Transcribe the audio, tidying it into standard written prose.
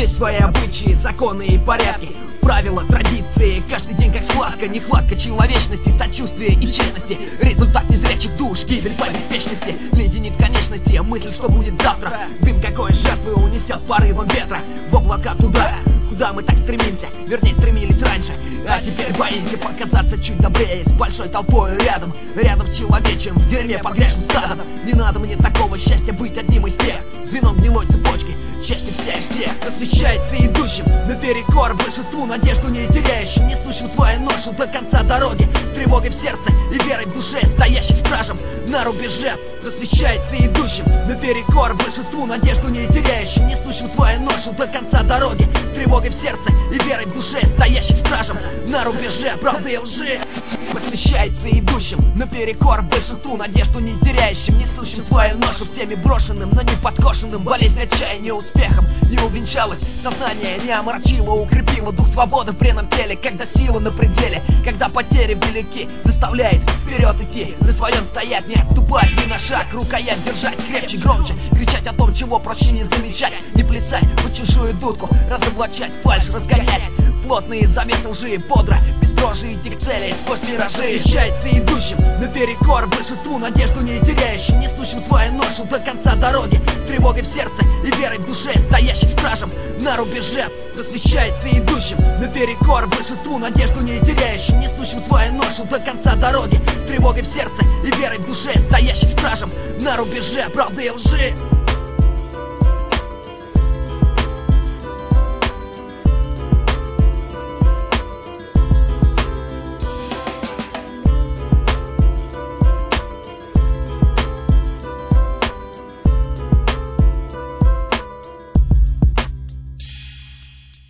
Здесь свои обычаи, законы и порядки, правила, традиции, каждый день как схватка, нехватка человечности, сочувствия и честности. Результат незрячих душ, гибель по беспечности, леденит конечности, мысль, что будет завтра. Дым какой жертвы унесет порывом ветра в облака туда, куда мы так стремимся, вернее стремились раньше. А теперь боимся показаться чуть добрее, с большой толпой рядом, рядом с человечем, в дерьме под грешным стадом. Не надо мне такого счастья быть одним из тех, звеном гнилой цепочки, счастье вся и всех. Посвящается идущим наперекор большинству, надежду не теряющим, несущим свою ношу до конца дороги, с тревогой в сердце и верой в душе, стоящих стражем на рубеже. Просвещается идущим наперекор большинству, надежду не теряющим, несущим свою ношу до конца дороги, с тревогой в сердце и верой в душе, стоящих стражем на рубеже правды и лжи. Посвящается идущим наперекор большинству, надежду не теряющим, несущим свою ношу всеми брошенным, но не подкошенным. Болезнь отчаяния успехом не увенчалась, сознание не омрачило, укрепило дух свободы в бренном теле. Когда сила на пределе, когда потери велики, заставляет вперед идти, на своем стоять, не отступать ни на шаг, рукоять держать крепче, громче, кричать о том, чего проще не замечать, не плясать под чужую дудку, разоблачать фальшь, разгонять плотные завесы лжи, бодро, без дрожи идти к цели сквозь миражи. Вещается идущим наперекор большинству, надежду не теряющим, несущим свою ношу до конца дороги, с тревогой в сердце и верой в душе, стоящих стражем на рубеже. Просвещается идущим наперекор большинству, надежду не теряющим, несущим свою ношу до конца дороги, с тревогой в сердце и верой в душе, стоящих стражем на рубеже правды и лжи.